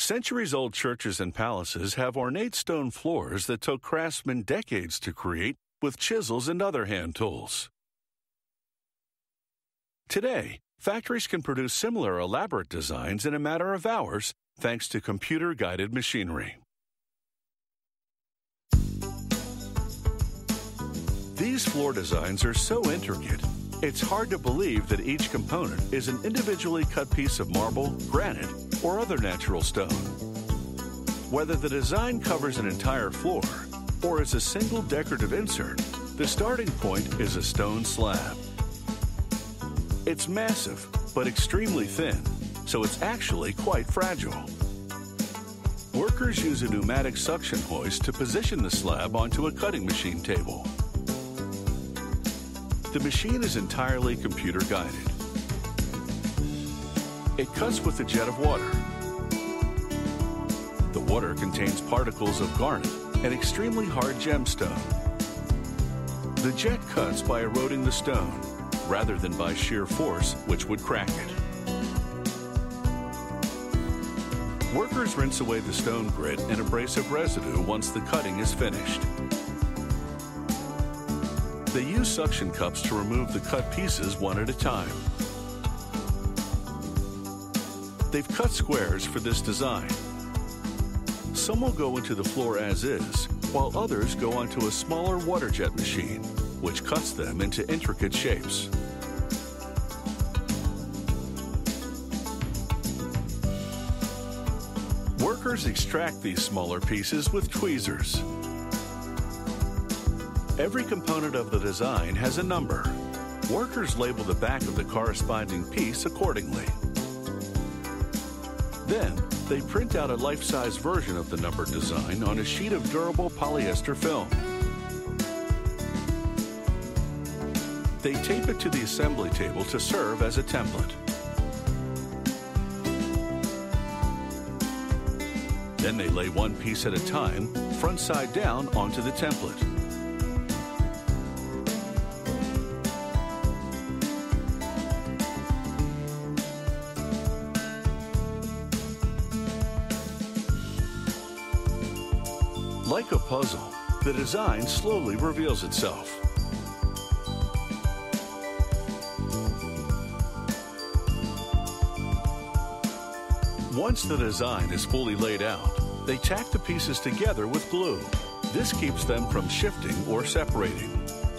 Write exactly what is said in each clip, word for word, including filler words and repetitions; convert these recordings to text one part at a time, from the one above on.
Centuries-old churches and palaces have ornate stone floors that took craftsmen decades to create with chisels and other hand tools. Today, factories can produce similar elaborate designs in a matter of hours thanks to computer-guided machinery. These floor designs are so intricate, it's hard to believe that each component is an individually cut piece of marble, granite, or other natural stone. Whether the design covers an entire floor or is a single decorative insert, the starting point is a stone slab. It's massive, but extremely thin, so it's actually quite fragile. Workers use a pneumatic suction hoist to position the slab onto a cutting machine table. The machine is entirely computer-guided. It cuts with a jet of water. The water contains particles of garnet, an extremely hard gemstone. The jet cuts by eroding the stone, rather than by sheer force, which would crack it. Workers rinse away the stone grit and abrasive residue once the cutting is finished. They use suction cups to remove the cut pieces one at a time. They've cut squares for this design. Some will go into the floor as is, while others go onto a smaller water jet machine, which cuts them into intricate shapes. Workers extract these smaller pieces with tweezers. Every component of the design has a number. Workers label the back of the corresponding piece accordingly. Then, they print out a life-size version of the numbered design on a sheet of durable polyester film. They tape it to the assembly table to serve as a template. Then they lay one piece at a time, front side down, onto the template. Like a puzzle, the design slowly reveals itself. Once the design is fully laid out, they tack the pieces together with glue. This keeps them from shifting or separating.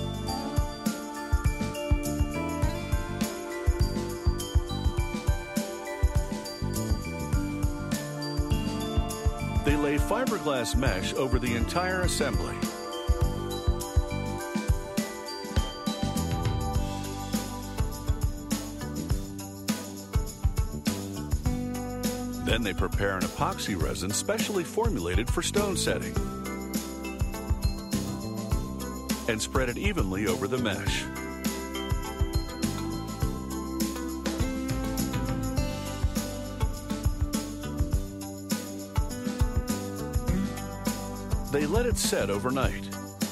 They lay fiberglass mesh over the entire assembly. Then they prepare an epoxy resin specially formulated for stone setting and spread it evenly over the mesh. They let it set overnight,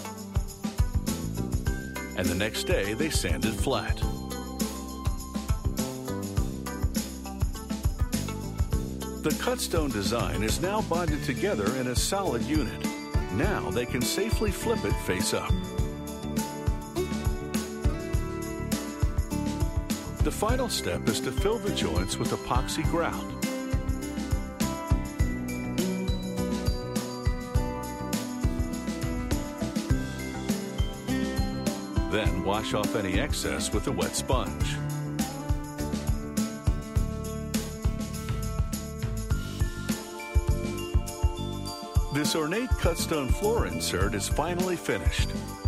and the next day they sand it flat. The cut stone design is now bonded together in a solid unit. Now they can safely flip it face up. The final step is to fill the joints with epoxy grout. Then wash off any excess with a wet sponge. This ornate cut stone floor insert is finally finished.